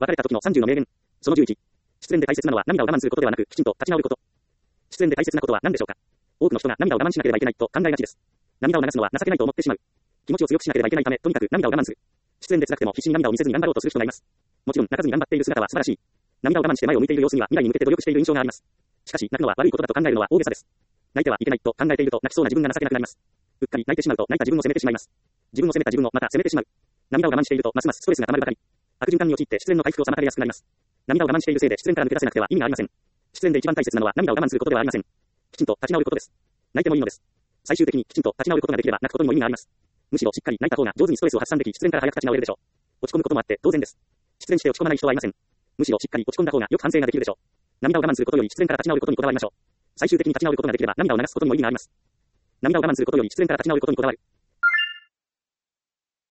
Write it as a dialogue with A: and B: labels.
A: 別れた時の30の名言。その11。失恋で大切なのは涙を我慢することではなく、きちんと立ち直ること。失恋で大切なことは何でしょうか。多くの人が涙を我慢しなければいけないと考えがちです。涙を流すのは情けないと思ってしまう。気持ちを強くしなければいけないため、とにかく涙を我慢する。失恋で辛くても必死に涙を見せずに頑張ろうとする人がいます。もちろん泣かずに頑張っている姿は素晴らしい。涙を我慢して前を向いている様子には未来に向けて努力している印象があります。しかし、泣くのは悪いことだと考えるのは大げさです。泣いてはいけないと考えていると泣きそうな自分が情けなくなります。うっかり泣いてしまうと泣いた自分を責めてしまいます。自分を責めた自分をまた責めてしまう。涙を我慢しているとますますストレスが溜まるばかり。悪循環に陥って失恋の回復を妨げやすくなります。涙を我慢しているせいで失恋から抜け出せなくては意味がありません。失恋で一番大切なのは涙を我慢することではありません。きちんと立ち直ることです。泣いてもいいのです。最終的にきちんと立ち直ることができれば泣くことにも意味があります。むしろしっかり泣いた方が上手にストレスを発散でき、失恋から早く立ち直れるでしょう。落ち込むこともあって当然です。失恋して落ち込まない人はいません。むしろしっかり落ち込んだ方がよく反省ができるでしょう。涙を我慢することより失恋から立ち直ることにこだわりましょう。最終的に立ち直ることができれば涙を流すことにも意味があります。涙を我慢することより失恋から立ち直ることにこだわる。